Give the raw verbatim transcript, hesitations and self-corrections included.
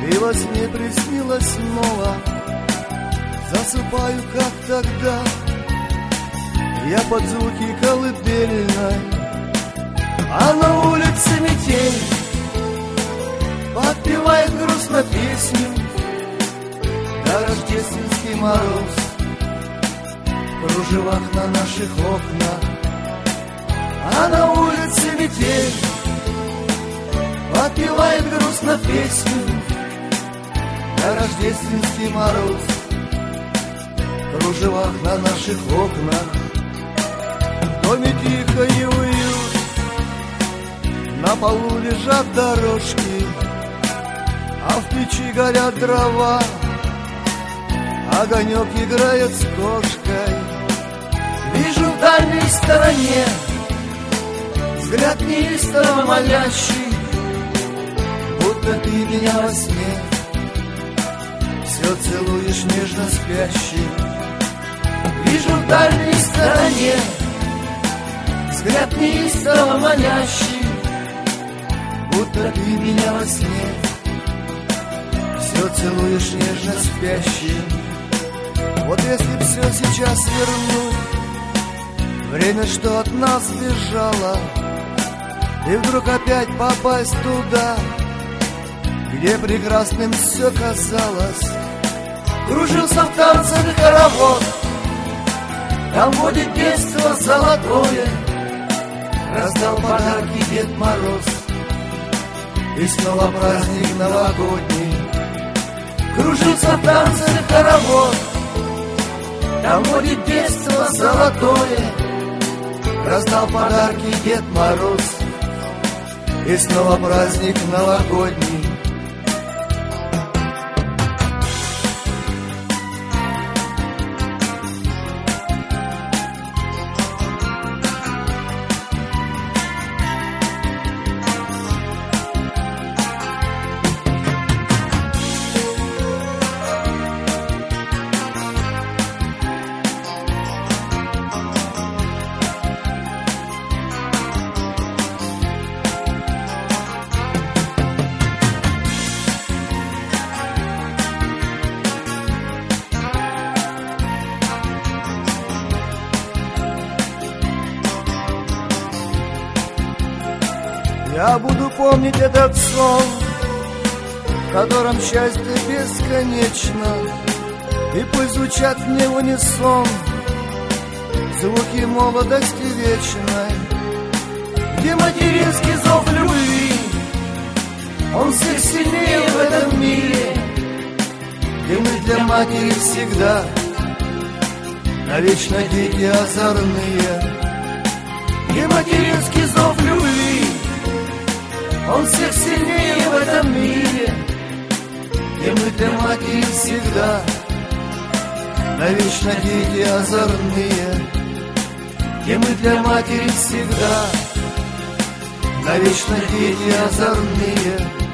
И во сне приснилось снова. Засыпаю, как тогда, я под звуки колыбельной, а на улице метель подпевает грустно песню. Да рождественский мороз в кружевах на наших окнах, а на улице метель подпевает грустно песню. Да рождественский мороз в кружевах на наших окнах. В доме тихо и уют, на полу лежат дорожки, а в печи горят дрова, огонек играет с кошкой. Вижу в дальней стороне взгляд неистово молящий, будто ты меня во сне все целуешь нежно спящий. Вижу в дальней стороне взгляд неистово молящий, будто ты меня во сне все целуешь нежно спящий. Вот если б все сейчас вернуть, время, что от нас бежало, и вдруг опять попасть туда, где прекрасным все казалось. Кружился в танцах хоровод, там водит детство золотое, раздал подарки Дед Мороз, и снова праздник новогодний. Кружился в танцах хоровод, там водит детство золотое, раздал подарки Дед Мороз, и снова праздник новогодний. Я буду помнить этот сон, в котором счастье бесконечно, и пусть звучат мне в унисон звуки молодости вечной, где материнский зов любви, он всех сильнее в этом мире, где мы для матери всегда навечно дети озорные, где материнский зов любви, он всех сильнее в этом мире, где мы для матери всегда навечно дети озорные, где мы для матери всегда навечно дети озорные.